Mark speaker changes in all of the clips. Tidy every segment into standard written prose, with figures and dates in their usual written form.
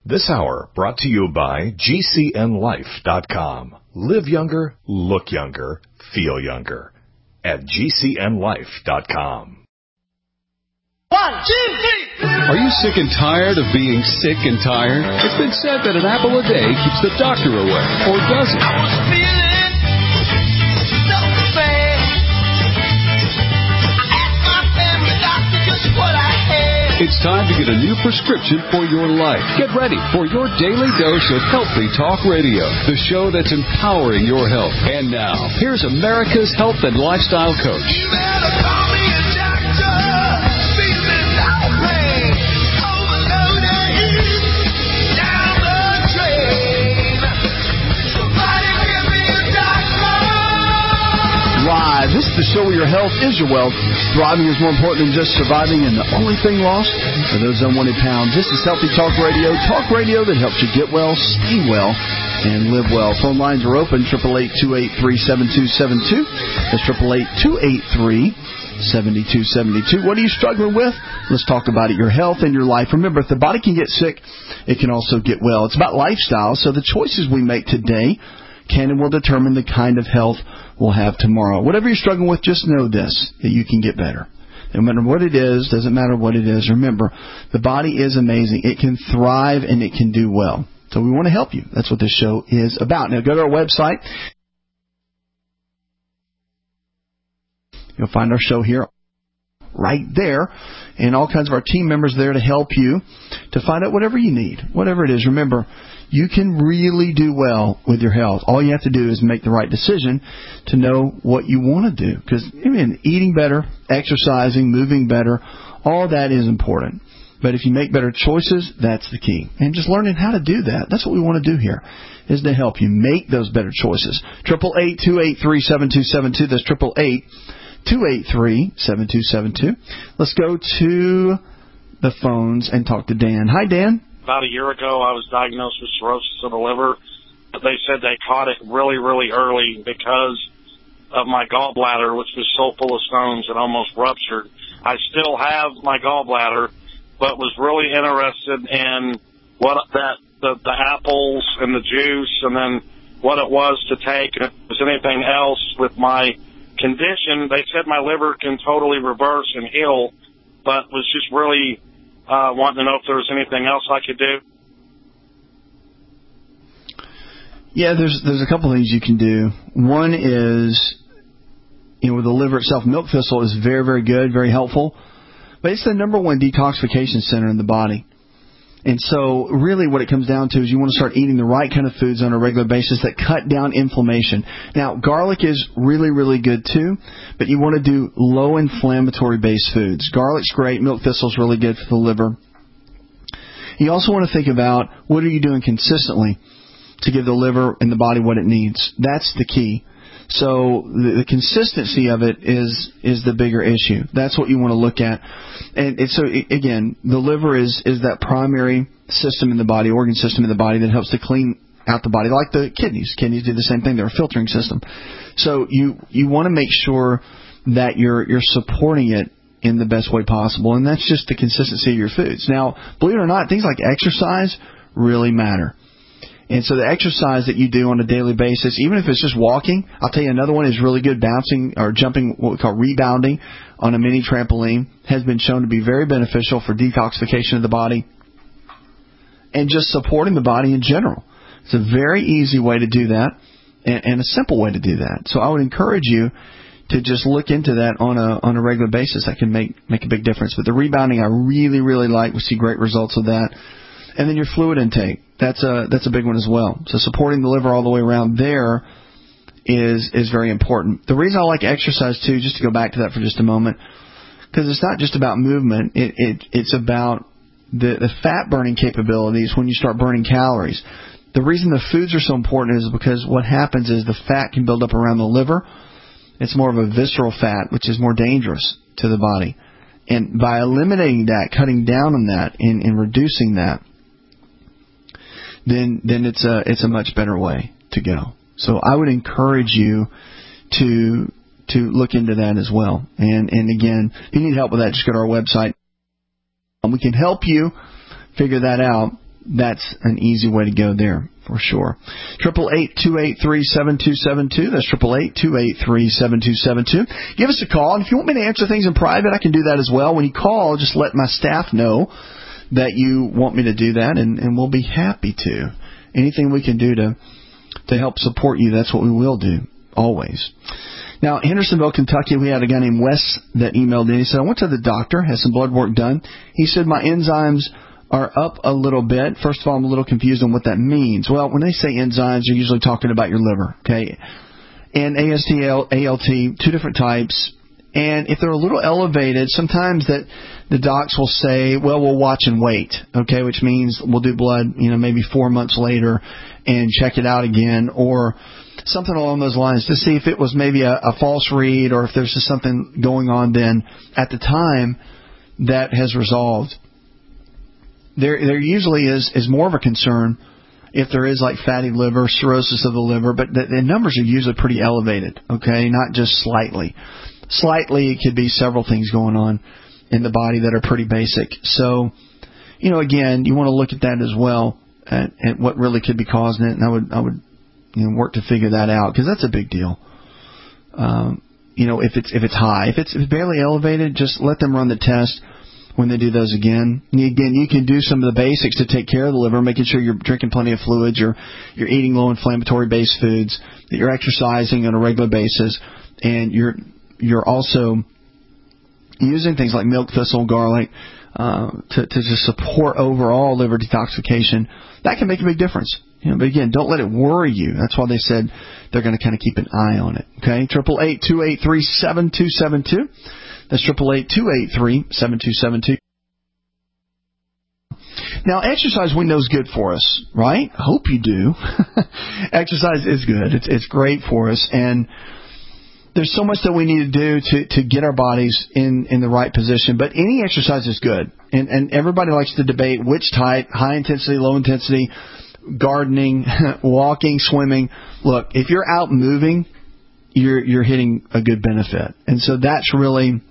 Speaker 1: This hour brought to you by GCNLife.com. Live younger, look younger, feel younger. At GCNLife.com.
Speaker 2: 1, 2, 3.
Speaker 3: Are you sick and tired of being sick and tired? It's been said that an apple a day keeps the doctor away. Or does it?
Speaker 2: I was feeling so bad. I asked my family doctor just what I had.
Speaker 3: It's time to get a new prescription for your life. Get ready for your daily dose of Healthy Talk Radio, the show that's empowering your health. And now, here's America's health and lifestyle coach.
Speaker 2: You better call me a doctor. Feeling like rain. Overloaded. Down the drain. Somebody give me a doctor.
Speaker 4: Live. This is the show where your health is your wealth. Thriving is more important than just surviving, and the only thing lost are those unwanted pounds. This is Healthy Talk Radio that helps you get well, stay well, and live well. Phone lines are open, 888-283-7272. That's 888-283-7272. What are you struggling with? Let's talk about it, your health and your life. Remember, if the body can get sick, it can also get well. It's about lifestyle, so the choices we make today can and will determine the kind of health we'll have tomorrow. Whatever you're struggling with, just know this, that you can get better. No matter what it is, doesn't matter what it is. Remember, the body is amazing. It can thrive and it can do well. So we want to help you. That's what this show is about. Now go to our website. You'll find our show here right there, and all kinds of our team members there to help you to find out whatever you need, whatever it is. Remember, you can really do well with your health. All you have to do is make the right decision to know what you want to do. Because, eating better, exercising, moving better, all that is important. But if you make better choices, that's the key. And just learning how to do that, that's what we want to do here, is to help you make those better choices. 888-283-7272. That's 888-283-7272. Let's go to the phones and talk to Dan. Hi, Dan.
Speaker 5: About a year ago, I was diagnosed with cirrhosis of the liver. They said they caught it really, really early because of my gallbladder, which was so full of stones it almost ruptured. I still have my gallbladder, but was really interested in what the apples and the juice, and then what it was to take, and if there was anything else with my condition. They said my liver can totally reverse and heal, but was just really wanting to know if there was anything else I could do.
Speaker 4: Yeah, there's a couple things you can do. One is, with the liver itself, milk thistle is very, very good, very helpful. But it's the number one detoxification center in the body. And so really what it comes down to is you want to start eating the right kind of foods on a regular basis that cut down inflammation. Now, garlic is really, really good too, but you want to do low inflammatory based foods. Garlic's great. Milk thistle's really good for the liver. You also want to think about what are you doing consistently to give the liver and the body what it needs. That's the key. So the consistency of it is the bigger issue. That's what you want to look at. And so, again, the liver is that primary system in the body, organ system in the body that helps to clean out the body, like the kidneys. Kidneys do the same thing. They're a filtering system. So you want to make sure that you're supporting it in the best way possible, and that's just the consistency of your foods. Now, believe it or not, things like exercise really matter. And so the exercise that you do on a daily basis, even if it's just walking, I'll tell you another one is really good, bouncing or jumping, what we call rebounding on a mini trampoline, has been shown to be very beneficial for detoxification of the body and just supporting the body in general. It's a very easy way to do that and a simple way to do that. So I would encourage you to just look into that on a regular basis. That can make a big difference. But the rebounding I really, really like. We see great results of that. And then your fluid intake. That's a big one as well. So supporting the liver all the way around there is very important. The reason I like exercise too, just to go back to that for just a moment, because it's not just about movement. It's about the fat burning capabilities when you start burning calories. The reason the foods are so important is because what happens is the fat can build up around the liver. It's more of a visceral fat, which is more dangerous to the body. And by eliminating that, cutting down on that, and reducing that, then it's a much better way to go. So I would encourage you to look into that as well. And again, if you need help with that, just go to our website. We can help you figure that out. that's an easy way to go there for sure. 888-283-7272. That's 888-283-7272. Give us a call, and if you want me to answer things in private, I can do that as well. When you call, just let my staff know that you want me to do that, and we'll be happy to. Anything we can do to help support you, that's what we will do, always. Now, Hendersonville, Kentucky, we had a guy named Wes that emailed in. He said, I went to the doctor, had some blood work done. He said my enzymes are up a little bit. First of all, I'm a little confused on what that means. Well, when they say enzymes, they're usually talking about your liver, okay? And AST, ALT, two different types. And if they're a little elevated, sometimes that the docs will say, well, we'll watch and wait, okay, which means we'll do blood, maybe 4 months later and check it out again, or something along those lines to see if it was maybe a false read or if there's just something going on then at the time that has resolved. There usually is more of a concern if there is like fatty liver, cirrhosis of the liver, but the numbers are usually pretty elevated, okay, not just slightly. Slightly, it could be several things going on in the body that are pretty basic. So, again, you want to look at that as well at what really could be causing it, and I would work to figure that out because that's a big deal. If it's high, if it's barely elevated, just let them run the test when they do those again. Again, you can do some of the basics to take care of the liver, making sure you're drinking plenty of fluids, you're eating low inflammatory based foods, that you're exercising on a regular basis, and you're also using things like milk thistle, garlic, to just support overall liver detoxification. That can make a big difference. But again, don't let it worry you. That's why they said they're going to kind of keep an eye on it. Okay, 888-283-7272. That's 888-283-7272. Now, exercise we know is good for us, right? Hope you do. Exercise is good. It's great for us, and there's so much that we need to do to get our bodies in the right position. But any exercise is good, and everybody likes to debate which type: high intensity, low intensity, gardening, walking, swimming. Look, if you're out moving, you're hitting a good benefit, and so that's really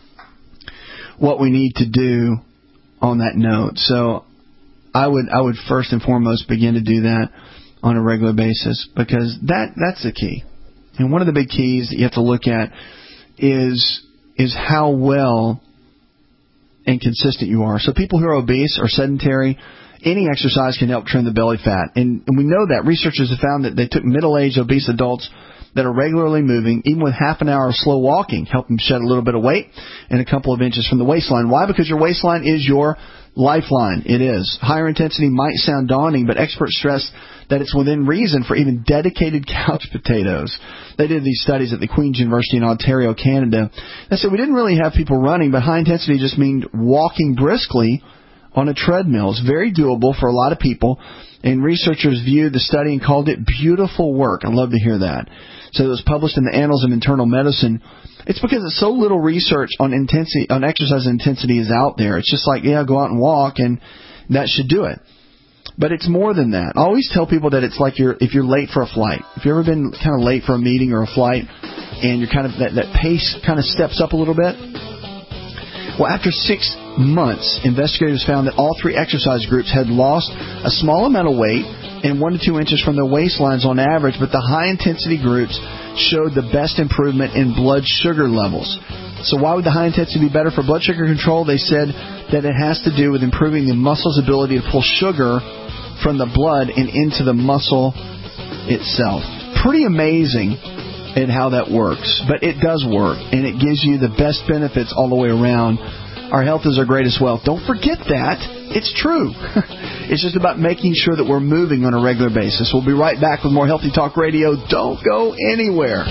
Speaker 4: what we need to do on that note. So I would first and foremost begin to do that on a regular basis, because that's the key. And one of the big keys that you have to look at is how well and consistent you are. So people who are obese or sedentary, any exercise can help trim the belly fat. And we know that. Researchers have found that they took middle-aged obese adults that are regularly moving, even with half an hour of slow walking, help them shed a little bit of weight and a couple of inches from the waistline. Why? Because your waistline is your lifeline. It is. Higher intensity might sound daunting, but experts stress that it's within reason for even dedicated couch potatoes. They did these studies at the Queen's University in Ontario, Canada. They said we didn't really have people running, but high intensity just means walking briskly on a treadmill. It's very doable for a lot of people, and researchers viewed the study and called it beautiful work. I'd love to hear that. So it was published in the Annals of Internal Medicine. It's because it's so little research on exercise intensity is out there. It's just like, go out and walk, and that should do it. But it's more than that. I always tell people that it's like if you're late for a flight. If you've ever been kind of late for a meeting or a flight, and you're kind of that pace kind of steps up a little bit. Well, after 6 months, investigators found that all 3 exercise groups had lost a small amount of weight and 1 to 2 inches from their waistlines on average, but the high-intensity groups showed the best improvement in blood sugar levels. So why would the high intensity be better for blood sugar control? They said that it has to do with improving the muscle's ability to pull sugar from the blood and into the muscle itself. Pretty amazing at how that works, but it does work, and it gives you the best benefits all the way around. Our health is our greatest wealth. Don't forget that. It's true. It's just about making sure that we're moving on a regular basis. We'll be right back with more Healthy Talk Radio. Don't go anywhere.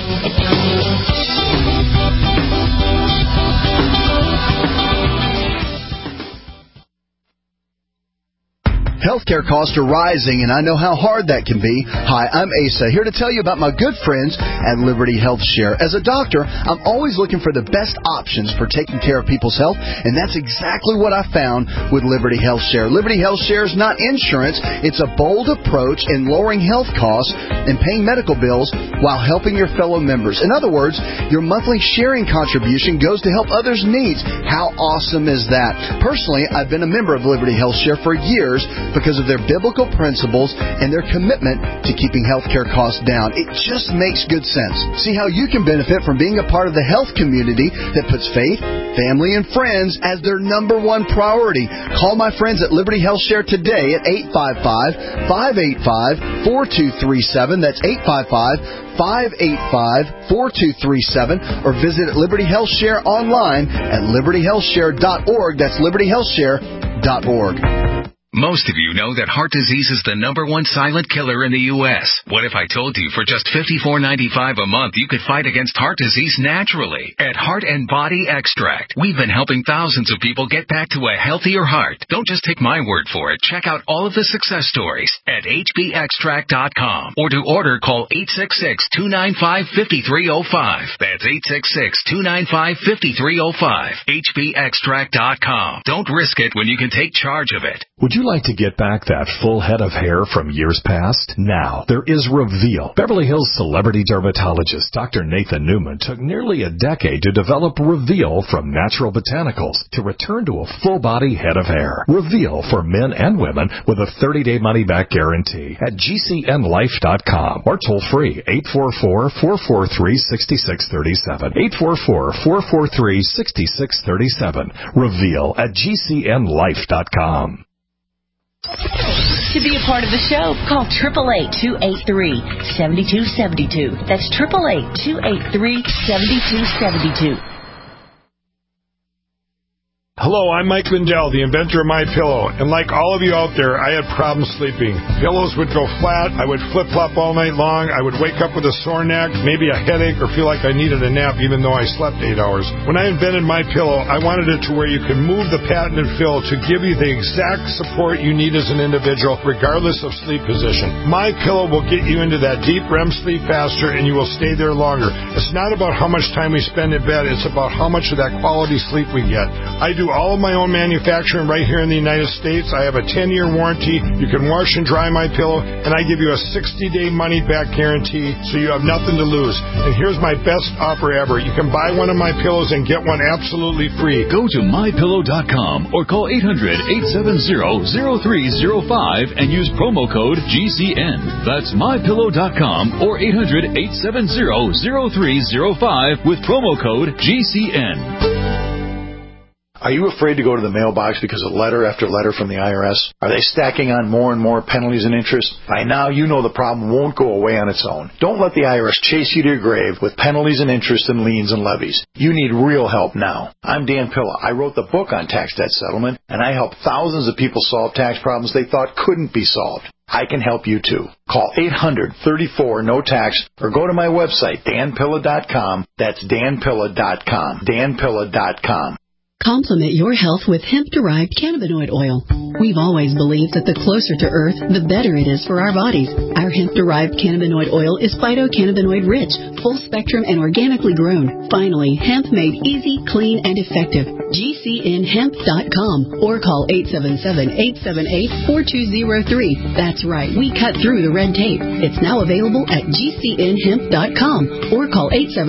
Speaker 4: Healthcare costs are rising, and I know how hard that can be. Hi, I'm Asa, here to tell you about my good friends at Liberty Health Share. As a doctor, I'm always looking for the best options for taking care of people's health, and that's exactly what I found with Liberty Health Share. Liberty Health Share is not insurance. It's a bold approach in lowering health costs and paying medical bills while helping your fellow members. In other words, your monthly sharing contribution goes to help others' needs. How awesome is that? Personally, I've been a member of Liberty Health Share for years, because of their biblical principles and their commitment to keeping healthcare costs down. It just makes good sense. See how you can benefit from being a part of the health community that puts faith, family, and friends as their number one priority. Call my friends at Liberty Health Share today at 855-585-4237. That's 855-585-4237. Or visit Liberty Health Share online at libertyhealthshare.org. That's libertyhealthshare.org.
Speaker 6: Most of you know that heart disease is the number one silent killer in the U.S. What if I told you for just $54.95 a month you could fight against heart disease naturally? At Heart and Body Extract, we've been helping thousands of people get back to a healthier heart. Don't just take my word for it. Check out all of the success stories at hbextract.com. Or to order, call 866-295-5305. That's 866-295-5305. hbextract.com. Don't risk it when you can take charge of it.
Speaker 1: Would you like to get back that full head of hair from years past? Now, there is Reveal. Beverly Hills celebrity dermatologist Dr. Nathan Newman took nearly a decade to develop Reveal from natural botanicals to return to a full-body head of hair. Reveal for men and women with a 30-day money-back guarantee at GCNlife.com or toll-free 844-443-6637. 844-443-6637. Reveal at GCNlife.com.
Speaker 7: To be a part of the show, call 888-283-7272. That's 888-283-7272.
Speaker 8: Hello, I'm Mike Lindell, the inventor of MyPillow, and like all of you out there, I had problems sleeping. Pillows would go flat, I would flip-flop all night long, I would wake up with a sore neck, maybe a headache, or feel like I needed a nap even though I slept 8 hours. When I invented MyPillow, I wanted it to where you can move the patented fill to give you the exact support you need as an individual, regardless of sleep position. MyPillow will get you into that deep REM sleep faster, and you will stay there longer. It's not about how much time we spend in bed, it's about how much of that quality sleep we get. I do all of my own manufacturing right here in the United States. I have a 10-year warranty. You can wash and dry my pillow, and I give you a 60-day money-back guarantee, so you have nothing to lose. And here's my best offer ever. You can buy one of my pillows and get one absolutely free.
Speaker 3: Go to MyPillow.com or call 800-870-0305 and use promo code GCN. That's MyPillow.com or 800-870-0305 with promo code GCN.
Speaker 9: Are you afraid to go to the mailbox because of letter after letter from the IRS? Are they stacking on more and more penalties and interest? By now, you know the problem won't go away on its own. Don't let the IRS chase you to your grave with penalties and interest and liens and levies. You need real help now. I'm Dan Pilla. I wrote the book on tax debt settlement, and I help thousands of people solve tax problems they thought couldn't be solved. I can help you too. Call 800-34-NO-TAX or go to my website, danpilla.com. That's danpilla.com. danpilla.com.
Speaker 10: Complement your health with hemp-derived cannabinoid oil. We've always believed that the closer to Earth, the better it is for our bodies. Our hemp-derived cannabinoid oil is phytocannabinoid-rich, full-spectrum, and organically grown. Finally, hemp made easy, clean, and effective. GCNhemp.com or call 877-878-4203. That's right, we cut through the red tape. It's now available at GCNhemp.com or call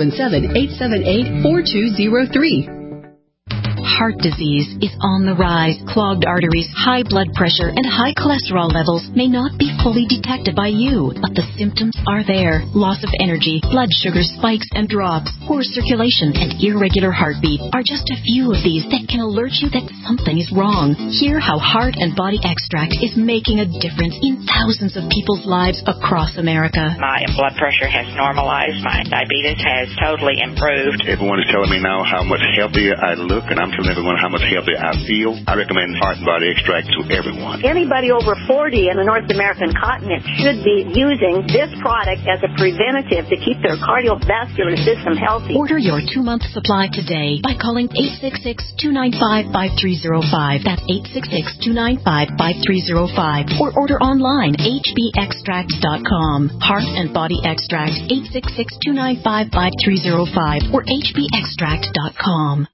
Speaker 10: 877-878-4203.
Speaker 7: Heart disease is on the rise. Clogged arteries, high blood pressure, and high cholesterol levels may not be fully detected by you, but the symptoms are there. Loss of energy, blood sugar spikes and drops, poor circulation, and irregular heartbeat are just a few of these that can alert you that something is wrong. Hear how Heart and Body Extract is making a difference in thousands of people's lives across America.
Speaker 11: My blood pressure has normalized. My diabetes has totally improved.
Speaker 12: Everyone is telling me now how much healthier I look, and I'm telling everyone how much healthier I feel. I recommend Heart and Body Extract to everyone.
Speaker 13: Anybody over 40 in the North American continent should be using this product as a preventative to keep their cardiovascular system healthy.
Speaker 7: Order your 2-month supply today by calling 866-295-5305. That's 866-295-5305. Or order online, hbextract.com. Heart and Body Extract, 866-295-5305 or hbextract.com.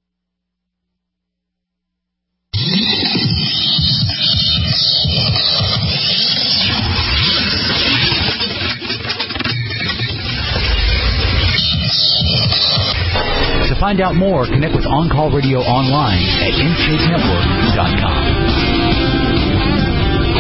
Speaker 14: To find out more, connect with On Call Radio online at NChasenetwork.com.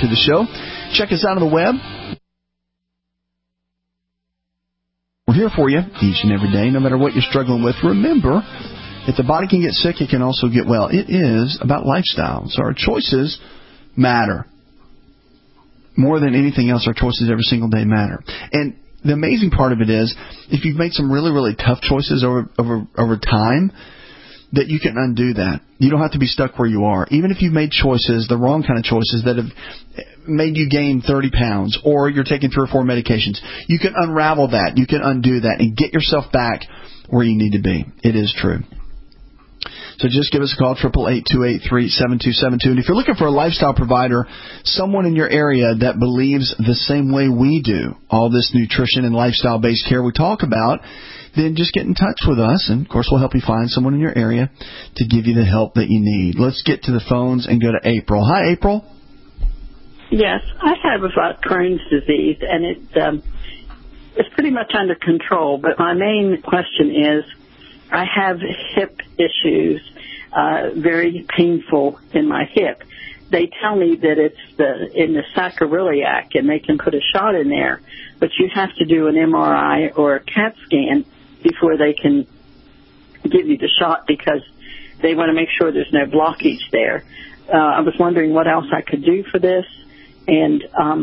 Speaker 4: the show. Check us out on the web. We're here for you each and every day, no matter what you're struggling with. Remember, if the body can get sick, it can also get well. It is about lifestyle. So our choices matter. More than anything else, our choices every single day matter. And the amazing part of it is, if you've made some really, really tough choices over time, that you can undo that. You don't have to be stuck where you are. Even if you've made choices, the wrong kind of choices that have made you gain 30 pounds, or you're taking 3 or 4 medications, you can unravel that. You can undo that and get yourself back where you need to be. It is true. So just give us a call, 888-283-7272. And if you're looking for a lifestyle provider, someone in your area that believes the same way we do, all this nutrition and lifestyle-based care we talk about, then just get in touch with us, and, of course, we'll help you find someone in your area to give you the help that you need. Let's get to the phones and go to April. Hi, April.
Speaker 14: Yes, I have Crohn's disease, and it's pretty much under control, but my main question is, I have hip issues, very painful in my hip. They tell me that it's in the sacroiliac, and they can put a shot in there, but you have to do an MRI or a CAT scan before they can give you the shot, because they want to make sure there's no blockage there. I was wondering what else I could do for this, and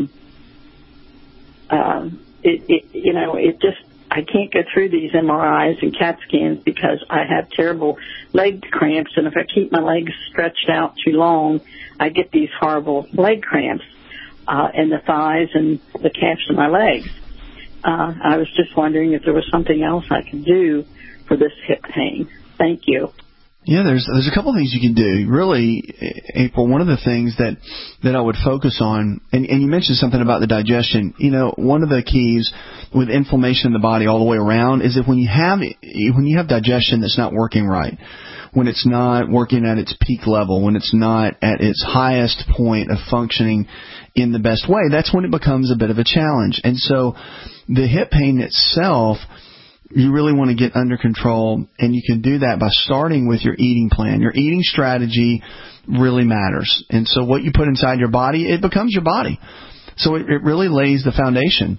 Speaker 14: I can't go through these MRIs and CAT scans because I have terrible leg cramps, and if I keep my legs stretched out too long, I get these horrible leg cramps in the thighs and the calves of my legs. I was just wondering if there was something else I could do for this hip pain. Thank you.
Speaker 4: Yeah, there's a couple of things you can do. Really, April, one of the things that I would focus on, and you mentioned something about the digestion. You know, one of the keys with inflammation in the body all the way around is that when you have digestion that's not working right, when it's not working at its peak level, when it's not at its highest point of functioning in the best way, that's when it becomes a bit of a challenge. And so the hip pain itself, you really want to get under control, and you can do that by starting with your eating plan. Your eating strategy really matters. And so what you put inside your body, it becomes your body. So it really lays the foundation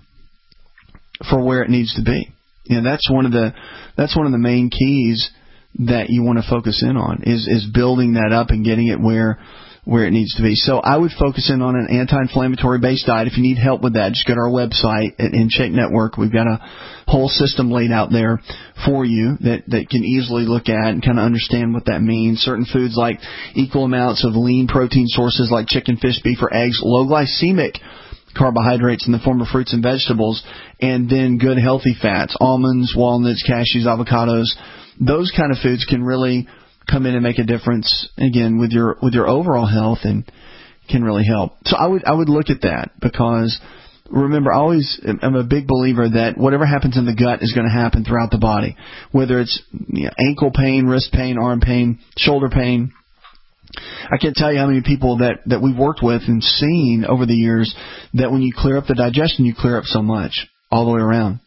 Speaker 4: for where it needs to be. You know, that's one of the main keys that you want to focus in on is building that up and getting it where it needs to be. So I would focus in on an anti-inflammatory based diet. If you need help with that, just go to our website at InShape Network. We've got a whole system laid out there for you that can easily look at and kind of understand what that means. Certain foods like equal amounts of lean protein sources like chicken, fish, beef, or eggs, low glycemic carbohydrates in the form of fruits and vegetables, and then good healthy fats, almonds, walnuts, cashews, avocados. Those kind of foods can really come in and make a difference, again, with your overall health, and can really help. So I would look at that, because remember, I'm a big believer that whatever happens in the gut is going to happen throughout the body, whether it's ankle pain, wrist pain, arm pain, shoulder pain. I can't tell you how many people that we've worked with and seen over the years that when you clear up the digestion, you clear up so much all the way around.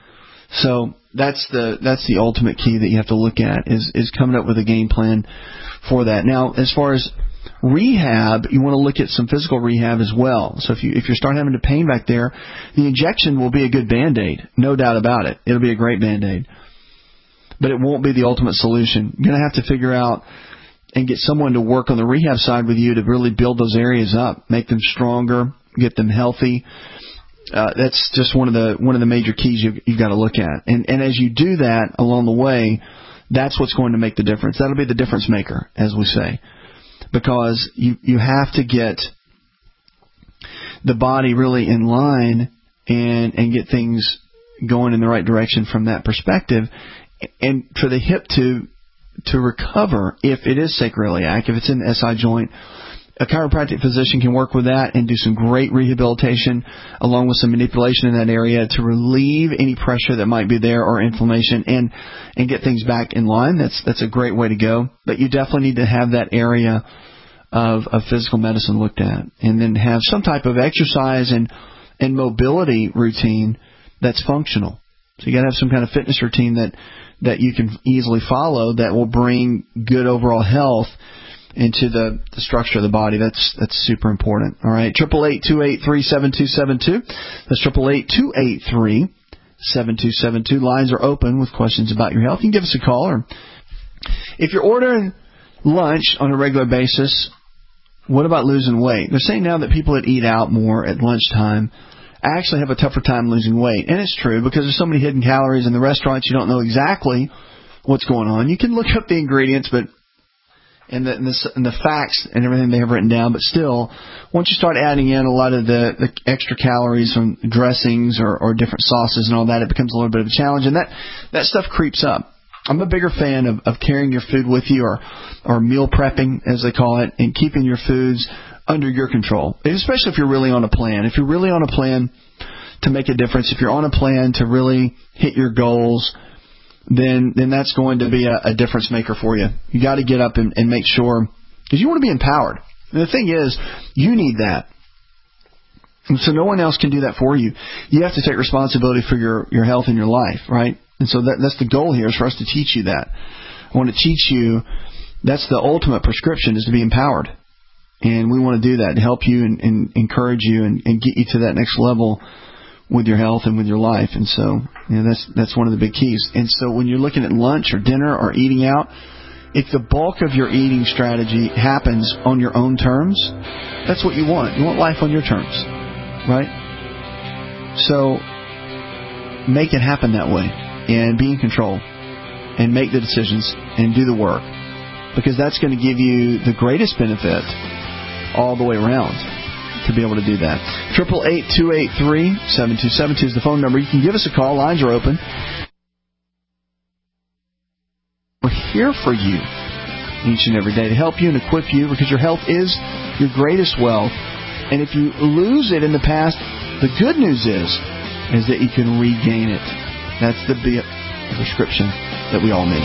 Speaker 4: So that's the ultimate key that you have to look at is coming up with a game plan for that. Now, as far as rehab, you want to look at some physical rehab as well. So if you start having the pain back there, the injection will be a good Band-Aid, no doubt about it. It'll be a great Band-Aid. But it won't be the ultimate solution. You're going to have to figure out and get someone to work on the rehab side with you to really build those areas up, make them stronger, get them healthy. That's just one of the major keys you've got to look at. And as you do that along the way, that's what's going to make the difference. That'll be the difference maker, as we say, because you have to get the body really in line and get things going in the right direction from that perspective. And for the hip to recover, if it is sacroiliac, if it's in the SI joint, a chiropractic physician can work with that and do some great rehabilitation along with some manipulation in that area to relieve any pressure that might be there or inflammation and get things back in line. That's a great way to go. But you definitely need to have that area of physical medicine looked at, and then have some type of exercise and mobility routine that's functional. So you got to have some kind of fitness routine that you can easily follow that will bring good overall health into the structure of the body. That's super important. All right, 888-283-7272. That's 888-283-7272. Lines are open with questions about your health. You can give us a call, or if you're ordering lunch on a regular basis, what about losing weight? They're saying now that people that eat out more at lunchtime actually have a tougher time losing weight. And it's true, because there's so many hidden calories in the restaurants, you don't know exactly what's going on. You can look up the ingredients, but and the facts and everything they have written down, but still, once you start adding in a lot of the extra calories from dressings or different sauces and all that, it becomes a little bit of a challenge, and that stuff creeps up. I'm a bigger fan of carrying your food with you, or meal prepping, as they call it, and keeping your foods under your control, especially if you're really on a plan. If you're really on a plan to make a difference, if you're on a plan to really hit your goals, then that's going to be a difference maker for you. You got to get up and make sure, because you want to be empowered. And the thing is, you need that. And so no one else can do that for you. You have to take responsibility for your health and your life, right? And so that's the goal here, is for us to teach you that. I want to teach you, that's the ultimate prescription, is to be empowered. And we want to do that, to help you and encourage you and get you to that next level with your health and with your life. And so, that's one of the big keys. And so when you're looking at lunch or dinner or eating out, if the bulk of your eating strategy happens on your own terms, that's what you want. You want life on your terms, right? So make it happen that way, and be in control, and make the decisions, and do the work, because that's going to give you the greatest benefit all the way around, to be able to do that. 888-283-7272 is the phone number. You can give us a call. Lines are open. We're here for you each and every day to help you and equip you, because your health is your greatest wealth. And if you lose it in the past, the good news is that you can regain it. That's the prescription that we all need.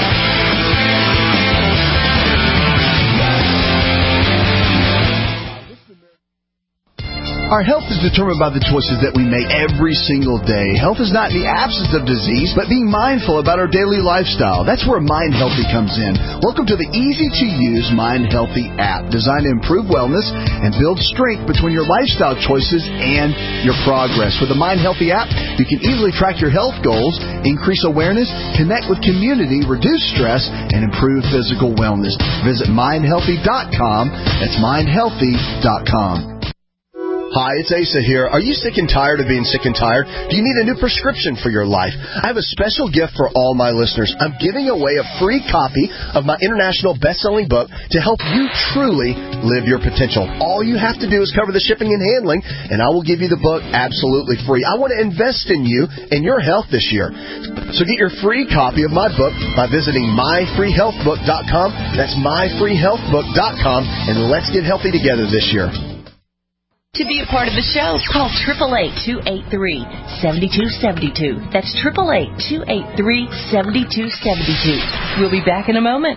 Speaker 4: Our health is determined by the choices that we make every single day. Health is not the absence of disease, but being mindful about our daily lifestyle. That's where Mind Healthy comes in. Welcome to the easy-to-use Mind Healthy app, designed to improve wellness and build strength between your lifestyle choices and your progress. With the Mind Healthy app, you can easily track your health goals, increase awareness, connect with community, reduce stress, and improve physical wellness. Visit mindhealthy.com. That's mindhealthy.com. Hi, it's Asa here. Are you sick and tired of being sick and tired? Do you need a new prescription for your life? I have a special gift for all my listeners. I'm giving away a free copy of my international best-selling book to help you truly live your potential. All you have to do is cover the shipping and handling, and I will give you the book absolutely free. I want to invest in you and your health this year. So get your free copy of my book by visiting myfreehealthbook.com. That's myfreehealthbook.com, and let's get healthy together this year.
Speaker 15: To be a part of the show, call 888-283-7272. That's 888-283-7272. We'll be back in a moment.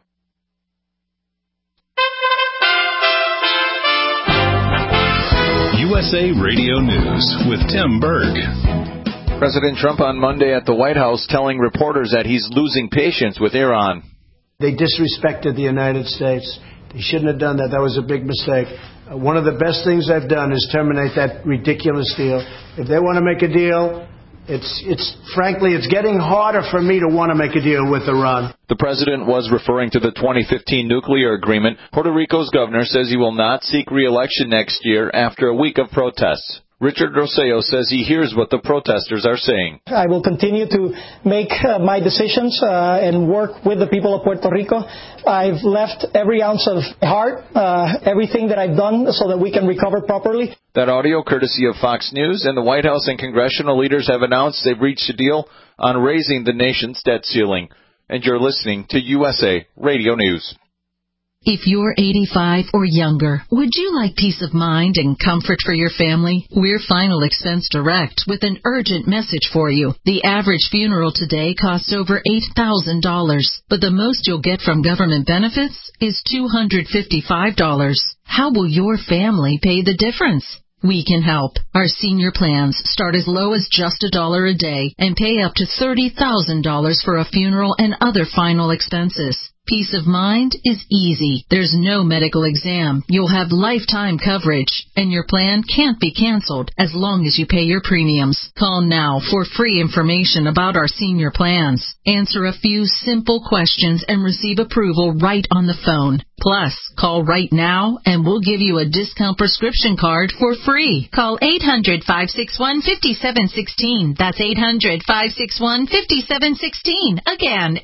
Speaker 1: USA Radio News with Tim Berg.
Speaker 16: President Trump on Monday at the White House telling reporters that he's losing patience with Iran.
Speaker 17: They disrespected the United States. They shouldn't have done that. That was a big mistake. One of the best things I've done is terminate that ridiculous deal. If they want to make a deal, frankly, it's getting harder for me to want to make a deal with Iran.
Speaker 16: The president was referring to the 2015 nuclear agreement. Puerto Rico's governor says he will not seek re-election next year after a week of protests. Richard Rosselló says he hears what the protesters are saying.
Speaker 18: I will continue to make my decisions and work with the people of Puerto Rico. I've left every ounce of heart, everything that I've done so that we can recover properly.
Speaker 16: That audio courtesy of Fox News, and the White House and congressional leaders have announced they've reached a deal on raising the nation's debt ceiling. And you're listening to USA Radio News.
Speaker 7: If you're 85 or younger, would you like peace of mind and comfort for your family? We're Final Expense Direct with an urgent message for you. The average funeral today costs over $8,000, but the most you'll get from government benefits is $255. How will your family pay the difference? We can help. Our senior plans start as low as just $1 a day and pay up to $30,000 for a funeral and other final expenses.
Speaker 19: Peace of mind is easy. There's no medical exam. You'll have lifetime coverage, and your plan can't be canceled as long as you pay your premiums. Call now for free information about our senior plans. Answer a few simple questions and receive approval right on the phone. Plus, call right now and we'll give you a discount prescription card for free. Call 800-561-5716. That's 800-561-5716. Again,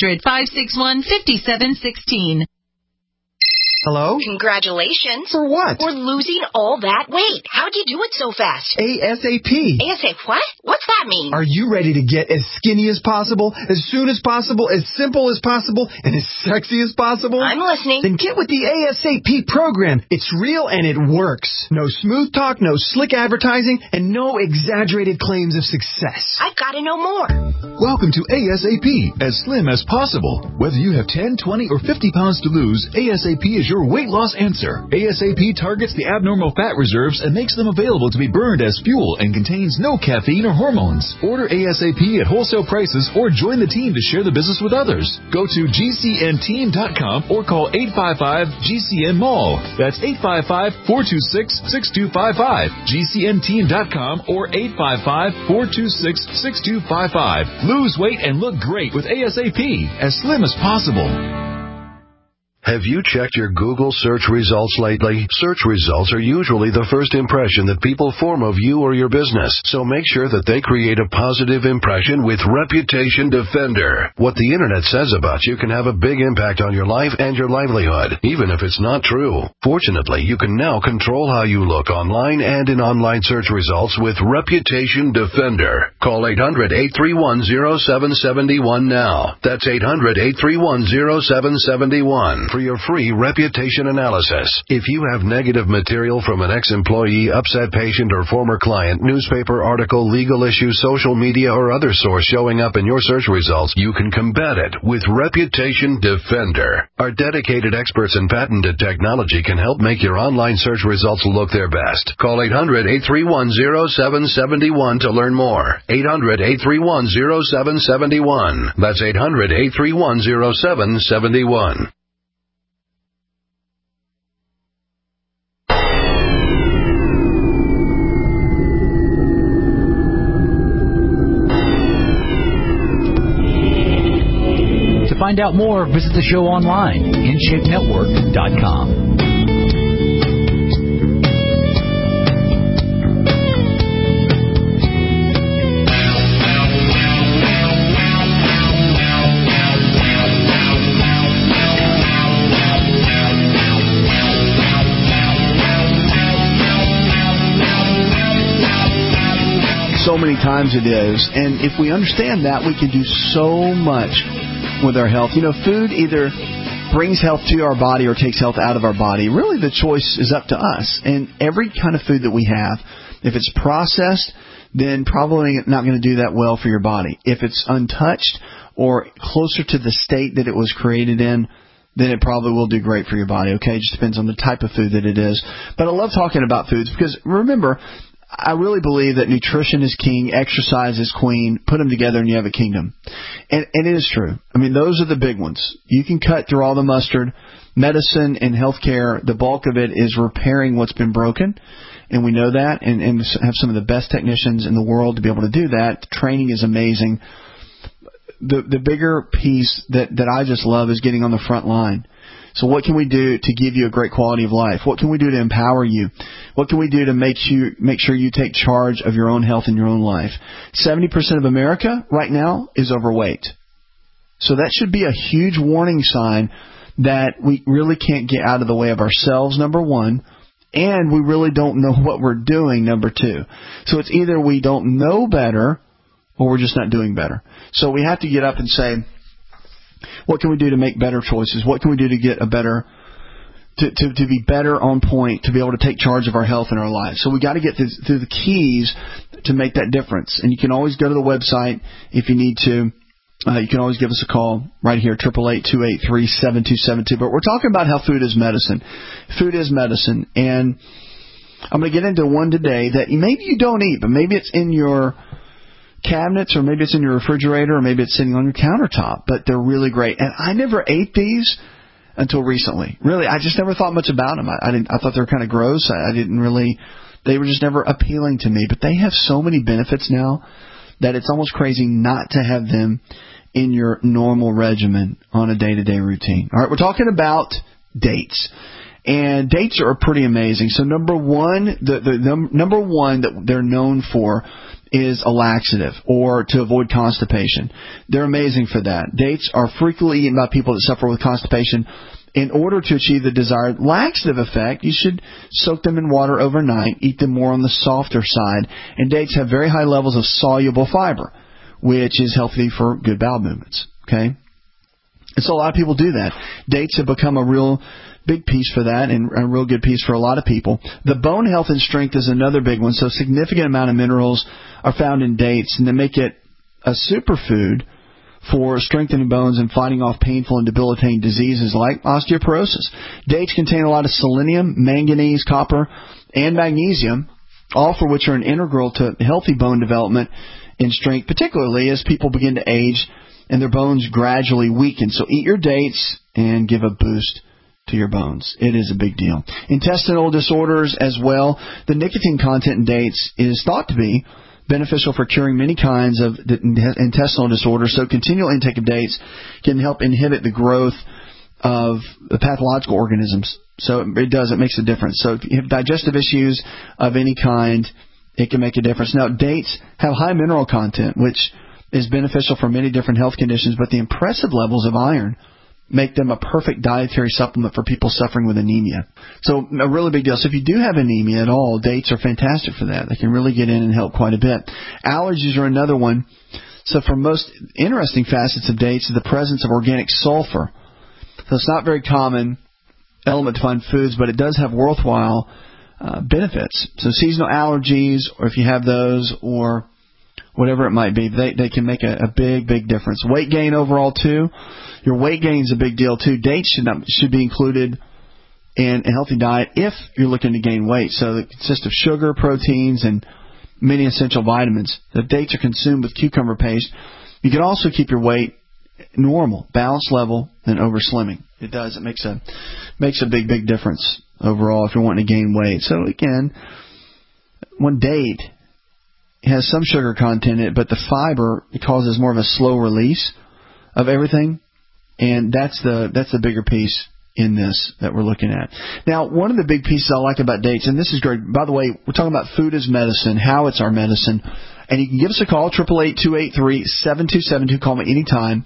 Speaker 19: 800-561-5716.
Speaker 20: Hello?
Speaker 21: Congratulations.
Speaker 20: For what?
Speaker 21: For losing all that weight. How'd you do it so fast?
Speaker 20: ASAP.
Speaker 21: ASAP what? What's that mean?
Speaker 20: Are you ready to get as skinny as possible, as soon as possible, as simple as possible, and as sexy as possible?
Speaker 21: I'm listening.
Speaker 20: Then get with the ASAP program. It's real and it works. No smooth talk, no slick advertising, and no exaggerated claims of success.
Speaker 21: I've got to know more.
Speaker 22: Welcome to ASAP, as slim as possible. Whether you have 10, 20, or 50 pounds to lose, ASAP is your weight loss answer. ASAP targets the abnormal fat reserves and makes them available to be burned as fuel and contains no caffeine or hormones. Order ASAP at wholesale prices or join the team to share the business with others. Go to GCNteam.com or call 855-GCN-MALL. That's 855-426-6255. GCNteam.com or 855-426-6255. Lose weight and look great with ASAP, as slim as possible.
Speaker 23: Have you checked your Google search results lately? Search results are usually the first impression that people form of you or your business, so make sure that they create a positive impression with Reputation Defender. What the internet says about you can have a big impact on your life and your livelihood, even if it's not true. Fortunately, you can now control how you look online and in online search results with Reputation Defender. Call 800-831-0771 now. That's 800-831-0771. For your free reputation analysis. If you have negative material from an ex-employee, upset patient, or former client, newspaper article, legal issue, social media, or other source showing up in your search results, you can combat it with Reputation Defender. Our dedicated experts in patented technology can help make your online search results look their best. Call 800-831-0771 to learn more. 800-831-0771. That's 800-831-0771.
Speaker 24: To find out more, visit the show online, InShapeNetwork.com.
Speaker 4: So many times it is, and if we understand that, we can do so much with our health. You know, food either brings health to our body or takes health out of our body. Really, the choice is up to us. And every kind of food that we have, if it's processed, then probably not going to do that well for your body. If it's untouched or closer to the state that it was created in, then it probably will do great for your body. Okay, it just depends on the type of food that it is. But I love talking about foods because, remember, I really believe that nutrition is king, exercise is queen. Put them together and you have a kingdom. And it is true. I mean, those are the big ones. You can cut through all the mustard. Medicine and healthcare, the bulk of it is repairing what's been broken. And we know that and have some of the best technicians in the world to be able to do that. The training is amazing. The bigger piece that I just love is getting on the front line. So what can we do to give you a great quality of life? What can we do to empower you? What can we do to make sure you take charge of your own health and your own life? 70% of America right now is overweight. So that should be a huge warning sign that we really can't get out of the way of ourselves, number one, and we really don't know what we're doing, number two. So it's either we don't know better or we're just not doing better. So we have to get up and say, what can we do to make better choices? What can we do to get a better, to be better on point, to be able to take charge of our health and our lives? So we got to get through the keys to make that difference. And you can always go to the website if you need to. You can always give us a call right here, 888-283-7272. But we're talking about how food is medicine. Food is medicine. And I'm going to get into one today that maybe you don't eat, but maybe it's in your cabinets, or maybe it's in your refrigerator, or maybe it's sitting on your countertop, but they're really great. And I never ate these until recently. Really, I just never thought much about them. I thought they were kind of gross. They were just never appealing to me. But they have so many benefits now that it's almost crazy not to have them in your normal regimen on a day-to-day routine. All right, we're talking about dates. And dates are pretty amazing. So number one, the number one that they're known for is a laxative, or to avoid constipation. They're amazing for that. Dates are frequently eaten by people that suffer with constipation. In order to achieve the desired laxative effect, you should soak them in water overnight, eat them more on the softer side. And dates have very high levels of soluble fiber, which is healthy for good bowel movements. Okay? And so a lot of people do that. Dates have become a real big piece for that, and a real good piece for a lot of people. The bone health and strength is another big one. So a significant amount of minerals are found in dates, and they make it a superfood for strengthening bones and fighting off painful and debilitating diseases like osteoporosis. Dates contain a lot of selenium, manganese, copper, and magnesium, all for which are an integral to healthy bone development and strength, particularly as people begin to age and their bones gradually weaken. So eat your dates and give a boost to your bones. It is a big deal. Intestinal disorders as well. The nicotine content in dates is thought to be beneficial for curing many kinds of intestinal disorders. So continual intake of dates can help inhibit the growth of the pathological organisms. So it makes a difference. So if you have digestive issues of any kind, it can make a difference. Now, dates have high mineral content, which is beneficial for many different health conditions, but the impressive levels of iron make them a perfect dietary supplement for people suffering with anemia. So a really big deal. So if you do have anemia at all, dates are fantastic for that. They can really get in and help quite a bit. Allergies are another one. So for most interesting facets of dates is the presence of organic sulfur. So it's not very common element to find foods, but it does have worthwhile benefits. So seasonal allergies, or if you have those, or whatever it might be, they can make a big, big difference. Weight gain overall, too. Your weight gain is a big deal, too. Dates should be included in a healthy diet if you're looking to gain weight. So it consists of sugar, proteins, and many essential vitamins. The dates are consumed with cucumber paste. You can also keep your weight normal, balanced level, than over slimming. It does. It makes a big, big difference overall if you're wanting to gain weight. So, again, one date has some sugar content in it, but the fiber, it causes more of a slow release of everything, and that's the bigger piece in this that we're looking at. Now, one of the big pieces I like about dates, and this is great, by the way, we're talking about food as medicine, how it's our medicine, and you can give us a call, 888-283-7272. Call me anytime,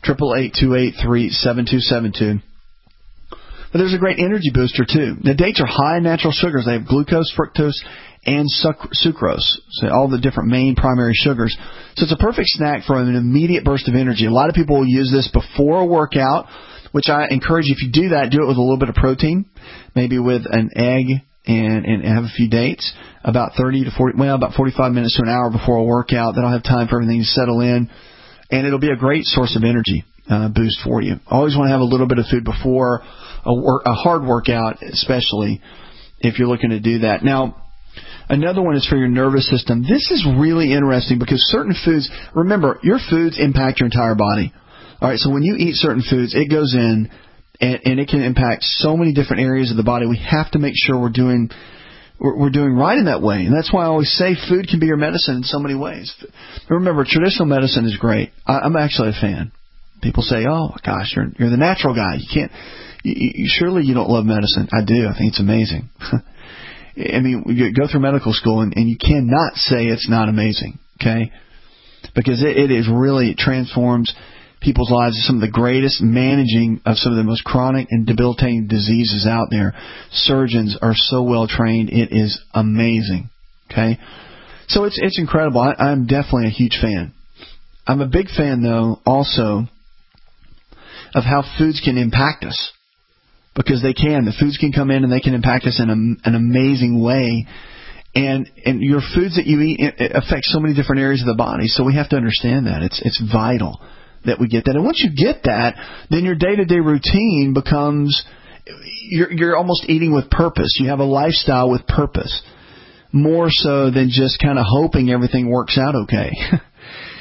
Speaker 4: 888-283-7272. But there's a great energy booster, too. The dates are high in natural sugars. They have glucose, fructose, and sucrose, so all the different main primary sugars. So it's a perfect snack for an immediate burst of energy. A lot of people will use this before a workout, which I encourage you, if you do that, do it with a little bit of protein, maybe with an egg and have a few dates, about 45 minutes to an hour before a workout. That'll have time for everything to settle in, and it'll be a great source of energy boost for you. Always want to have a little bit of food before a hard workout, especially if you're looking to do that. Now, another one is for your nervous system. This is really interesting because certain foods, remember, your foods impact your entire body. All right, so when you eat certain foods, it goes in and it can impact so many different areas of the body. We have to make sure we're doing right in that way. And that's why I always say food can be your medicine in so many ways. Remember, traditional medicine is great. I'm actually a fan. People say, "Oh gosh, you're the natural guy. You can't. Surely you don't love medicine." I do. I think it's amazing. I mean, you go through medical school and you cannot say it's not amazing, okay? Because it really transforms people's lives. Some of the greatest managing of some of the most chronic and debilitating diseases out there. Surgeons are so well trained. It is amazing, okay? So it's incredible. I'm definitely a huge fan. I'm a big fan, though, also of how foods can impact us. Because they can. The foods can come in and they can impact us in an amazing way. And your foods that you eat, it affects so many different areas of the body. So we have to understand that. It's vital that we get that. And once you get that, then your day-to-day routine becomes, you're almost eating with purpose. You have a lifestyle with purpose. More so than just kind of hoping everything works out okay.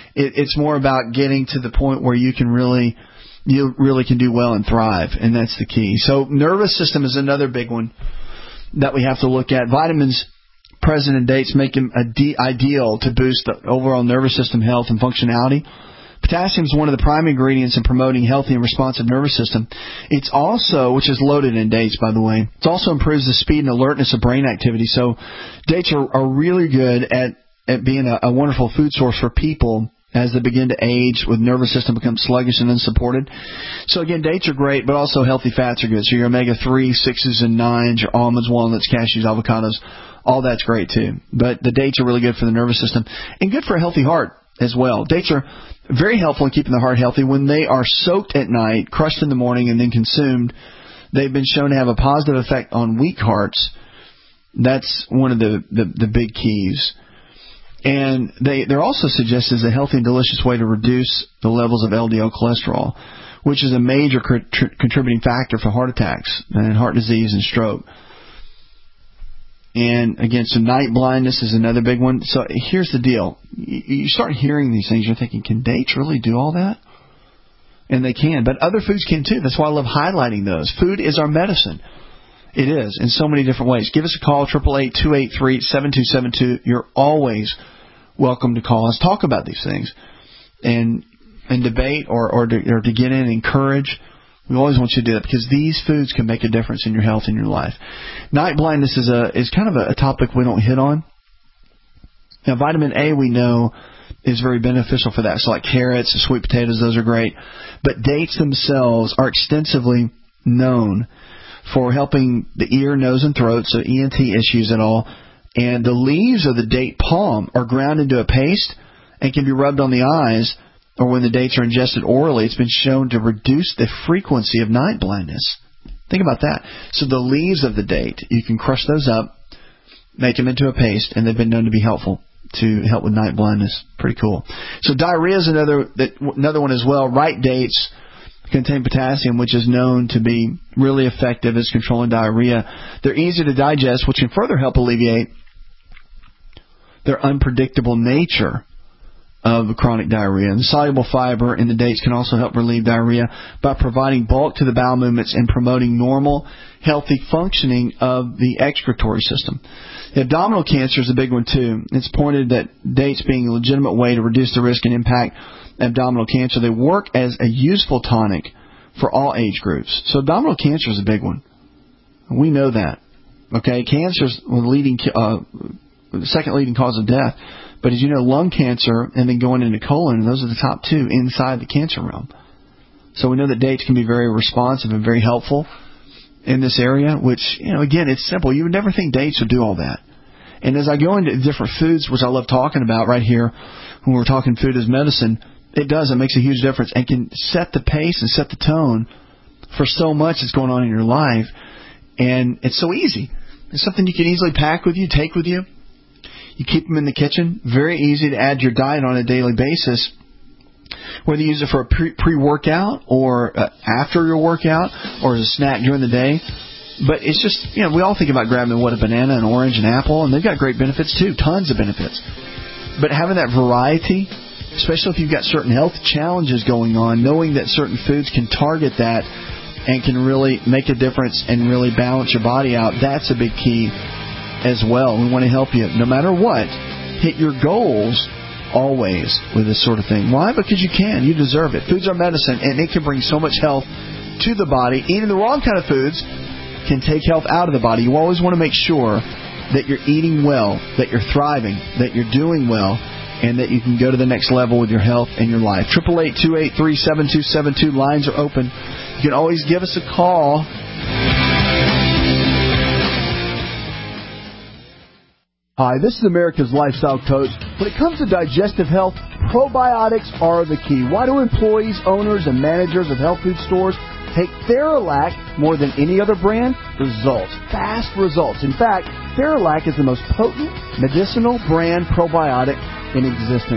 Speaker 4: It's more about getting to the point where you really can do well and thrive, and that's the key. So nervous system is another big one that we have to look at. Vitamins present in dates make them ideal to boost the overall nervous system health and functionality. Potassium is one of the prime ingredients in promoting healthy and responsive nervous system. It's also, which is loaded in dates, by the way, it also improves the speed and alertness of brain activity. So dates are really good at being a wonderful food source for people as they begin to age, with nervous system becomes sluggish and unsupported. So again, dates are great, but also healthy fats are good. So your omega-3, 6s, and 9s, your almonds, walnuts, cashews, avocados, all that's great too. But the dates are really good for the nervous system and good for a healthy heart as well. Dates are very helpful in keeping the heart healthy. When they are soaked at night, crushed in the morning, and then consumed, they've been shown to have a positive effect on weak hearts. That's one of the big keys. And they're also suggested as a healthy and delicious way to reduce the levels of LDL cholesterol, which is a major contributing factor for heart attacks and heart disease and stroke. And again, so night blindness is another big one. So here's the deal. You start hearing these things, you're thinking, can dates really do all that? And they can, but other foods can too. That's why I love highlighting those. Food is our medicine. It is, in so many different ways. Give us a call, 888-283-7272. You're always welcome to call us. Talk about these things and debate or to get in and encourage. We always want you to do that because these foods can make a difference in your health and your life. Night blindness is kind of a topic we don't hit on. Now, vitamin A we know is very beneficial for that. So like carrots and sweet potatoes, those are great. But dates themselves are extensively known for helping the ear, nose, and throat, so ENT issues and all. And the leaves of the date palm are ground into a paste and can be rubbed on the eyes, or when the dates are ingested orally, it's been shown to reduce the frequency of night blindness. Think about that. So the leaves of the date, you can crush those up, make them into a paste, and they've been known to be helpful to help with night blindness. Pretty cool. So diarrhea is another one as well. Ripe dates contain potassium, which is known to be really effective as controlling diarrhea. They're easy to digest, which can further help alleviate their unpredictable nature of chronic diarrhea. And soluble fiber in the dates can also help relieve diarrhea by providing bulk to the bowel movements and promoting normal, healthy functioning of the excretory system. Abdominal cancer is a big one too. It's pointed that dates being a legitimate way to reduce the risk and impact abdominal cancer. They work as a useful tonic for all age groups. So abdominal cancer is a big one. We know that. Okay, cancer is the second leading cause of death. But as you know, lung cancer and then going into colon, those are the top two inside the cancer realm. So we know that dates can be very responsive and very helpful in this area, which, again, it's simple. You would never think dates would do all that. And as I go into different foods, which I love talking about right here when we're talking food as medicine, it makes a huge difference and can set the pace and set the tone for so much that's going on in your life. And it's so easy. It's something you can easily pack with you, take with you. You keep them in the kitchen. Very easy to add to your diet on a daily basis, whether you use it for a pre-workout or after your workout or as a snack during the day. But it's just, we all think about grabbing a banana, an orange, an apple, and they've got great benefits too, tons of benefits. But having that variety, especially if you've got certain health challenges going on, knowing that certain foods can target that and can really make a difference and really balance your body out, that's a big key as well. We want to help you, no matter what, hit your goals always with this sort of thing. Why? Because you can. You deserve it. Foods are medicine, and it can bring so much health to the body. Eating the wrong kind of foods can take health out of the body. You always want to make sure that you're eating well, that you're thriving, that you're doing well, and that you can go to the next level with your health and your life. 888-283-7272. Lines are open. You can always give us a call. Hi, this is America's Lifestyle Coach. When it comes to digestive health, probiotics are the key. Why do employees, owners, and managers of health food stores take Theralac more than any other brand? Results. Fast results. In fact, Theralac is the most potent medicinal brand probiotic in existence.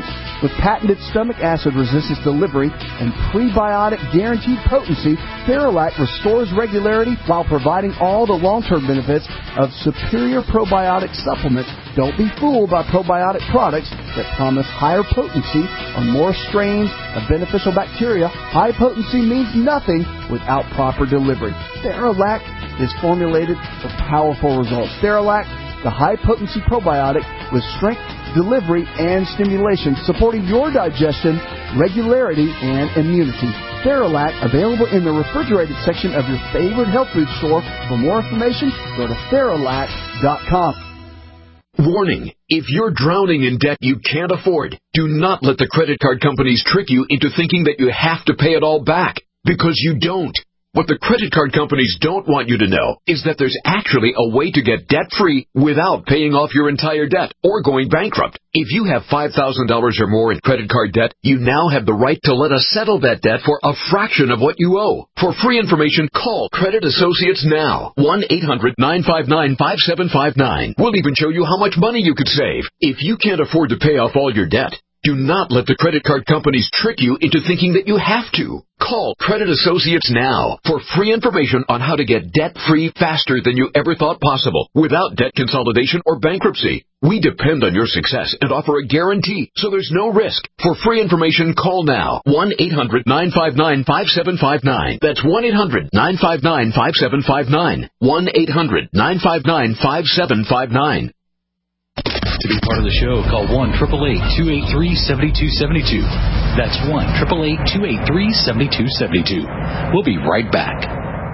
Speaker 2: With patented stomach acid resistance delivery and prebiotic guaranteed potency, Theralac restores regularity while providing all the long-term benefits of superior probiotic supplements. Don't be fooled by probiotic products that promise higher potency or more strains of beneficial bacteria. High potency means nothing without proper delivery. Theralac is formulated for powerful results. Theralac, the high-potency probiotic with strength, delivery, and stimulation, supporting your digestion, regularity, and immunity. Theralac, available in the refrigerated section of your favorite health food store. For more information, go to Theralac.com.
Speaker 5: Warning, if you're drowning in debt you can't afford, do not let the credit card companies trick you into thinking that you have to pay it all back, because you don't. What the credit card companies don't want you to know is that there's actually a way to get debt-free without paying off your entire debt or going bankrupt. If you have $5,000 or more in credit card debt, you now have the right to let us settle that debt for a fraction of what you owe. For free information, call Credit Associates now. 1-800-959-5759. We'll even show you how much money you could save. If you can't afford to pay off all your debt, do not let the credit card companies trick you into thinking that you have to. Call Credit Associates now for free information on how to get debt-free faster than you ever thought possible without debt consolidation or bankruptcy. We depend on your success and offer a guarantee, so there's no risk. For free information, call now. 1-800-959-5759. That's 1-800-959-5759. 1-800-959-5759.
Speaker 24: To be part of the show, call 1-888-283-7272. That's 1-888-283-7272. We'll be right back.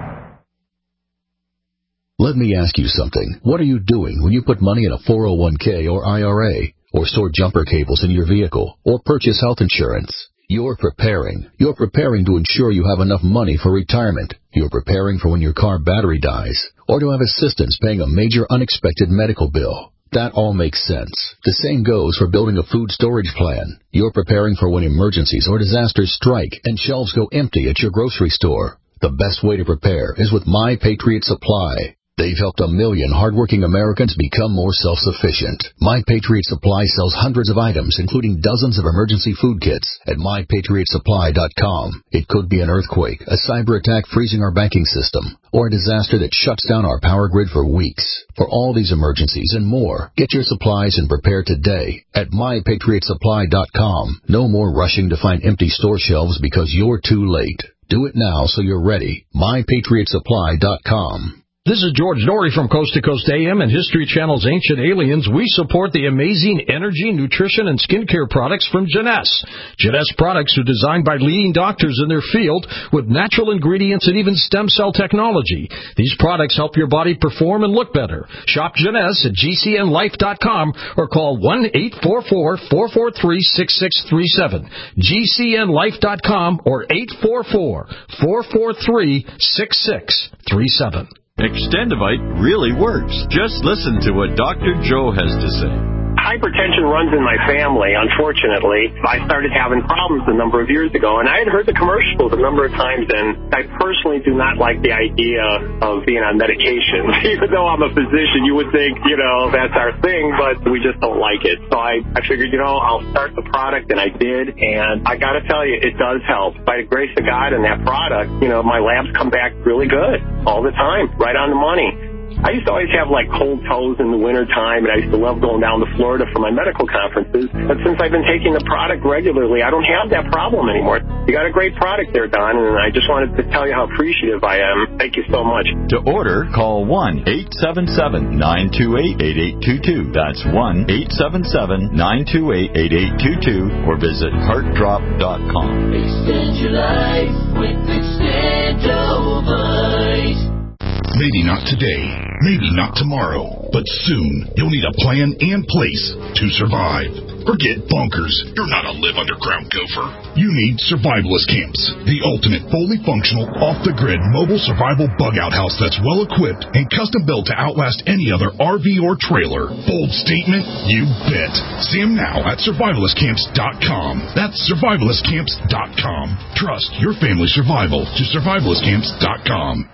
Speaker 6: Let me ask you something. What are you doing when you put money in a 401k or IRA, or store jumper cables in your vehicle, or purchase health insurance? You're preparing. You're preparing to ensure you have enough money for retirement. You're preparing for when your car battery dies, or to have assistance paying a major unexpected medical bill. That all makes sense. The same goes for building a food storage plan. You're preparing for when emergencies or disasters strike and shelves go empty at your grocery store. The best way to prepare is with My Patriot Supply. They've helped 1 million hardworking Americans become more self-sufficient. My Patriot Supply sells hundreds of items, including dozens of emergency food kits at MyPatriotSupply.com. It could be an earthquake, a cyber attack freezing our banking system, or a disaster that shuts down our power grid for weeks. For all these emergencies and more, get your supplies and prepare today at MyPatriotSupply.com. No more rushing to find empty store shelves because you're too late. Do it now so you're ready. MyPatriotSupply.com.
Speaker 8: This is George Norrie from Coast to Coast AM and History Channel's Ancient Aliens. We support the amazing energy, nutrition, and skincare products from Jeunesse. Jeunesse products are designed by leading doctors in their field with natural ingredients and even stem cell technology. These products help your body perform and look better. Shop Jeunesse at GCNlife.com or call 1-844-443-6637. GCNlife.com or 844-443-6637.
Speaker 25: Extendivite really works. Just listen to what Dr. Joe has to say.
Speaker 26: Hypertension runs in my family, unfortunately. I started having problems a number of years ago, and I had heard the commercials a number of times, and I personally do not like the idea of being on medication. Even though I'm a physician, you would think, that's our thing, but we just don't like it. So I figured, I'll start the product, and I did, and I got to tell you, it does help. By the grace of God and that product, my labs come back really good all the time, right on the money. I used to always have cold toes in the wintertime, and I used to love going down to Florida for my medical conferences. But since I've been taking the product regularly, I don't have that problem anymore. You got a great product there, Don, and I just wanted to tell you how appreciative I am. Thank you so much.
Speaker 25: To order, call 1-877-928-8822. That's 1-877-928-8822, or visit heartdrop.com.
Speaker 27: Extend your life with Extendovite.
Speaker 28: Maybe not today, maybe not tomorrow, but soon you'll need a plan and place to survive. Forget bunkers. You're not a live underground gopher. You need survivalist camps, the ultimate fully functional, off-the-grid mobile survival bug-out house that's well-equipped and custom-built to outlast any other RV or trailer. Bold statement? You bet. See them now at survivalistcamps.com. That's survivalistcamps.com. Trust your family's survival to survivalistcamps.com.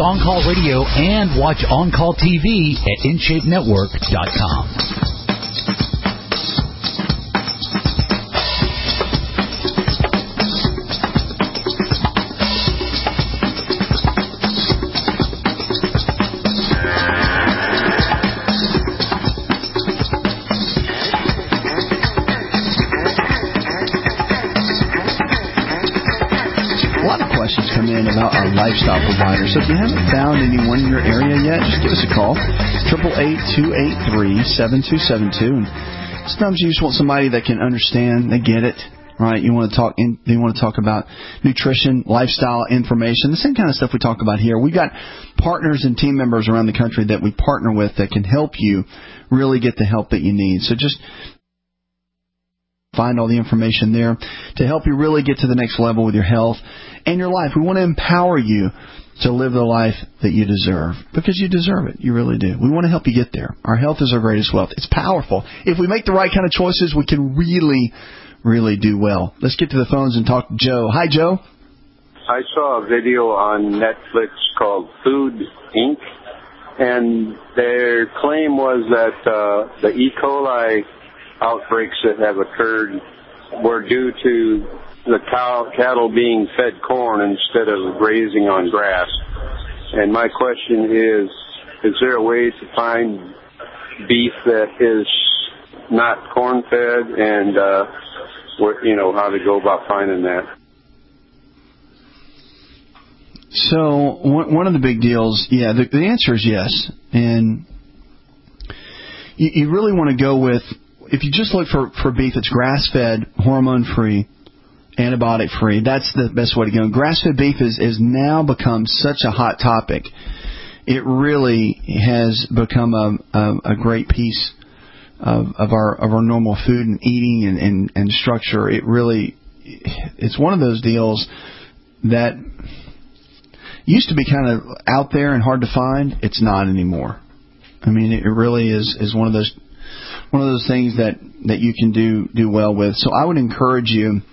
Speaker 24: On Call Radio and watch On Call TV at InShapeNetwork.com.
Speaker 2: About our lifestyle provider. So if you haven't found anyone in your area yet, just give us a call. 888-283-7272. And sometimes you just want somebody that can understand, they get it, right? You want to talk about nutrition, lifestyle information, the same kind of stuff we talk about here. We've got partners and team members around the country that we partner with that can help you really get the help that you need. So just find all the information there to help you really get to the next level with your health and your life. We want to empower you to live the life that you deserve, because you deserve it. You really do. We want to help you get there. Our health is our greatest wealth. It's powerful. If we make the right kind of choices, we can really, really do well. Let's get to the phones and talk to Joe. Hi, Joe.
Speaker 3: I saw a video on Netflix called Food Inc., and their claim was that the E. coli outbreaks that have occurred were due to the cattle being fed corn instead of grazing on grass. And my question is there a way to find beef that is not corn fed, and how to go about finding that?
Speaker 2: So one of the big deals, the answer is yes. And you really want to go with, if you just look for beef that's grass-fed, hormone-free, antibiotic-free, that's the best way to go. And grass-fed beef is now become such a hot topic. It really has become a great piece of our normal food and eating and structure. It's one of those deals that used to be kind of out there and hard to find. It's not anymore. I mean, it really is one of those things that you can do well with. So I would encourage you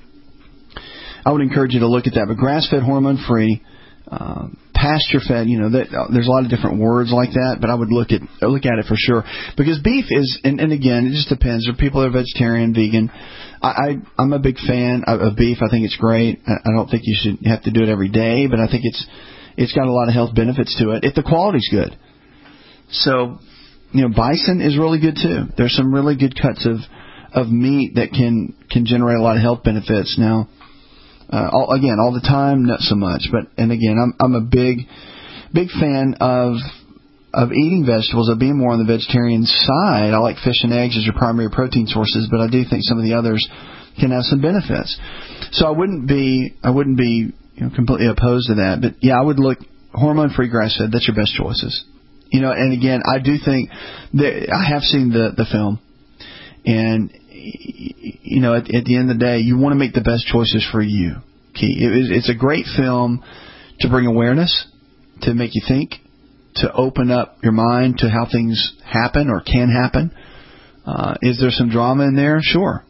Speaker 2: to look at that. But grass-fed, hormone-free, pasture-fed, there's a lot of different words like that, but I would look at it for sure. Because beef is, and again, it just depends. There are people that are vegetarian, vegan. I'm a big fan of beef. I think it's great. I don't think you should have to do it every day, but I think it's got a lot of health benefits to it if the quality's good. So, bison is really good too. There's some really good cuts of meat that can generate a lot of health benefits. Now, all the time, not so much. And again, I'm a big fan of eating vegetables, of being more on the vegetarian side. I like fish and eggs as your primary protein sources, but I do think some of the others can have some benefits. So I wouldn't be completely opposed to that. But yeah, I would look hormone-free, grass-fed. That's your best choices. And again, I do think that I have seen the film, and at the end of the day, you want to make the best choices for you. It's a great film to bring awareness, to make you think, to open up your mind to how things happen or can happen. Is there some drama in there? Sure.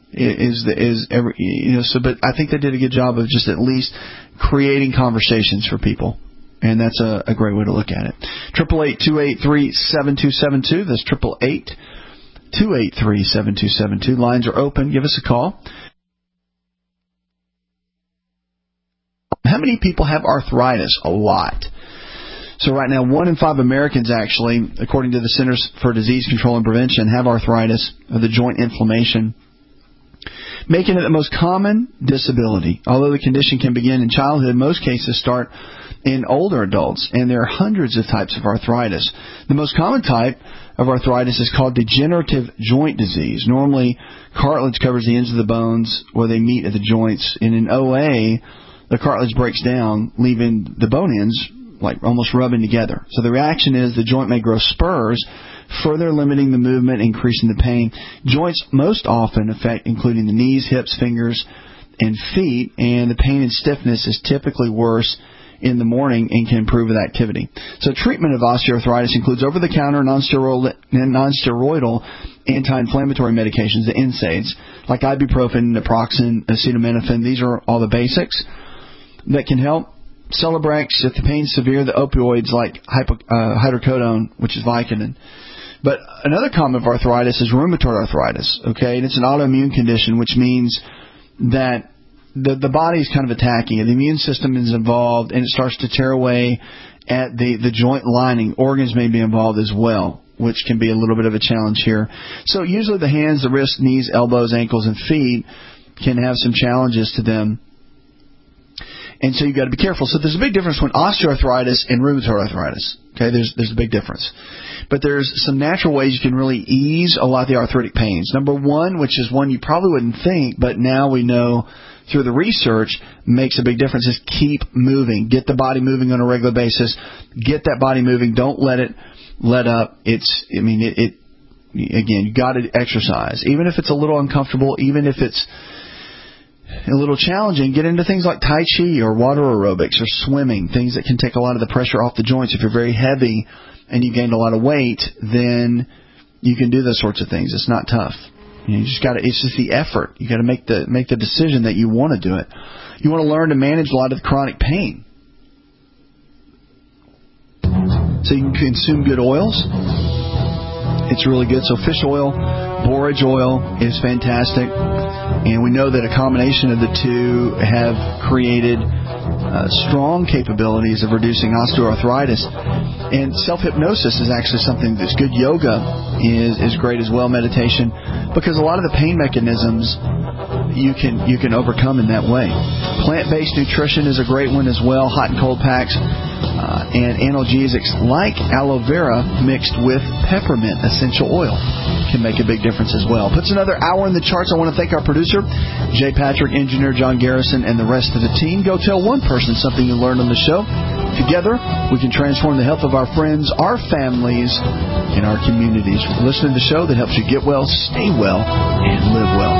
Speaker 2: But I think they did a good job of just at least creating conversations for people. And that's a great way to look at it. 888-283-7272. That's 888-283-7272. Lines are open. Give us a call. How many people have arthritis? A lot. So right now, 1 in 5 Americans actually, according to the Centers for Disease Control and Prevention, have arthritis, or the joint inflammation, making it the most common disability. Although the condition can begin in childhood, most cases start in older adults, and there are hundreds of types of arthritis. The most common type of arthritis is called degenerative joint disease. Normally, cartilage covers the ends of the bones where they meet at the joints, and in OA, the cartilage breaks down, leaving the bone ends like almost rubbing together. So the reaction is the joint may grow spurs, further limiting the movement, increasing the pain. Joints most often affect including the knees, hips, fingers, and feet, and the pain and stiffness is typically worse in the morning and can improve with activity. So treatment of osteoarthritis includes over-the-counter non-steroidal anti-inflammatory medications, the NSAIDs, like ibuprofen, naproxen, acetaminophen. These are all the basics that can help.
Speaker 4: Celebrex, if the pain's severe, the opioids like hydrocodone, which is Vicodin. But another common of arthritis is rheumatoid arthritis, okay? And it's an autoimmune condition, which means that the body is kind of attacking it. The immune system is involved, and it starts to tear away at the joint lining. Organs may be involved as well, which can be a little bit of a challenge here. So usually the hands, the wrists, knees, elbows, ankles, and feet can have some challenges to them. And so you've got to be careful. So there's a big difference between osteoarthritis and rheumatoid arthritis. Okay, there's a big difference. But there's some natural ways you can really ease a lot of the arthritic pains. Number one, which is one you probably wouldn't think, but now we know through the research makes a big difference, is keep moving. Get the body moving on a regular basis. Get that body moving. Don't let it let up. Again, you got to exercise. Even if it's a little uncomfortable, even if it's a little challenging, get into things like Tai Chi or water aerobics or swimming, things that can take a lot of the pressure off the joints. If you're very heavy and you gained a lot of weight, then you can do those sorts of things. It's not tough. You just got to. It's just the effort. You got to make the decision that you want to do it. You want to learn to manage a lot of the chronic pain. So you can consume good oils. It's really good. So fish oil, borage oil is fantastic. And we know that a combination of the two have created strong capabilities of reducing osteoarthritis. And self-hypnosis is actually something that's good. Yoga is great as well, meditation, because a lot of the pain mechanisms you can overcome in that way. Plant-based nutrition is a great one as well, hot and cold packs. And analgesics like aloe vera mixed with peppermint essential oil can make a big difference as well. Puts another hour in the charts. I want to thank our producer, Jay Patrick, engineer John Garrison, and the rest of the team. Go tell one person something you learned on the show. Together, we can transform the health of our friends, our families, and our communities. Listen to the show that helps you get well, stay well, and live well.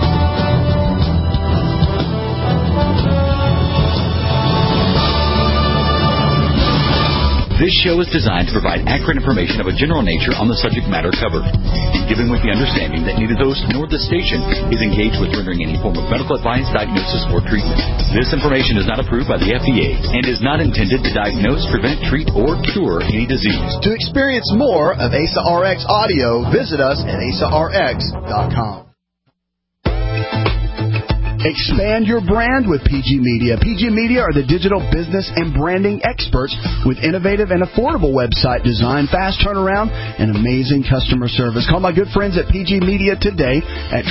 Speaker 24: This show is designed to provide accurate information of a general nature on the subject matter covered, and given with the understanding that neither the host nor the station is engaged with rendering any form of medical advice, diagnosis, or treatment. This information is not approved by the FDA and is not intended to diagnose, prevent, treat, or cure any disease.
Speaker 2: To experience more of Asa RX audio, visit us at asarx.com. Expand your brand with PG Media. PG Media are the digital business and branding experts with innovative and affordable website design, fast turnaround, and amazing customer service. Call my good friends at PG Media today at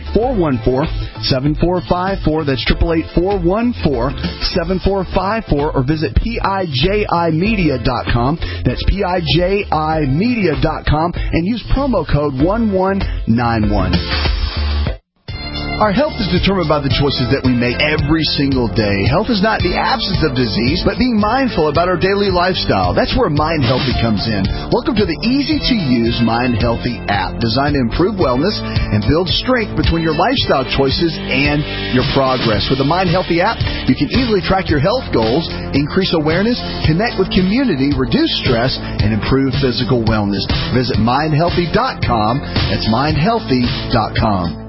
Speaker 2: 888-414-7454. That's 888-414-7454, or visit PIJImedia.com. That's PIJImedia.com, and use promo code 1191. Our health is determined by the choices that we make every single day. Health is not the absence of disease, but being mindful about our daily lifestyle. That's where Mind Healthy comes in. Welcome to the easy-to-use Mind Healthy app, designed to improve wellness and build strength between your lifestyle choices and your progress. With the Mind Healthy app, you can easily track your health goals, increase awareness, connect with community, reduce stress, and improve physical wellness. Visit mindhealthy.com. That's mindhealthy.com.